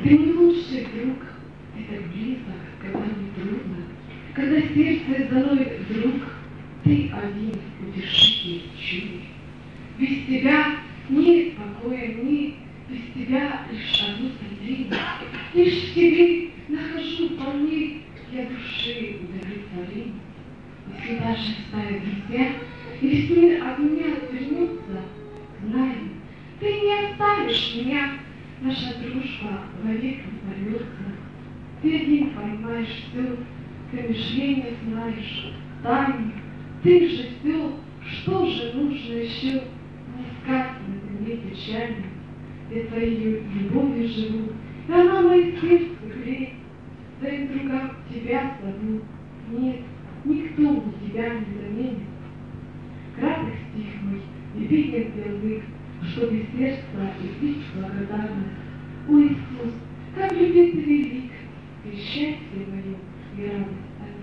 Ты мой лучший друг, ты так близок, когда мне трудно, когда сердце заноет вдруг, ты один утешитель чуй. Без тебя нет покоя мне, без тебя лишь одно сомнение, лишь в тебе нахожу вполне для души удовлетворение. Если даже оставят друзья, и весь мир от меня отвернется, знай, ты не оставишь меня, наша дружба вовек не порвется. Ты один понимаешь все, ты мышление знаешь, тайны, ты же все, что же нужно еще, не сказано мне печально. Я твоей любовью живу, и она мое сердце греет, своим другам тебя зову. Нет, никто у тебя не заменит. Краток стих мой, и виден язык, чтобы сердце любить благодарно. О, Иисус, как любит ты велик, и счастье мое, и радость.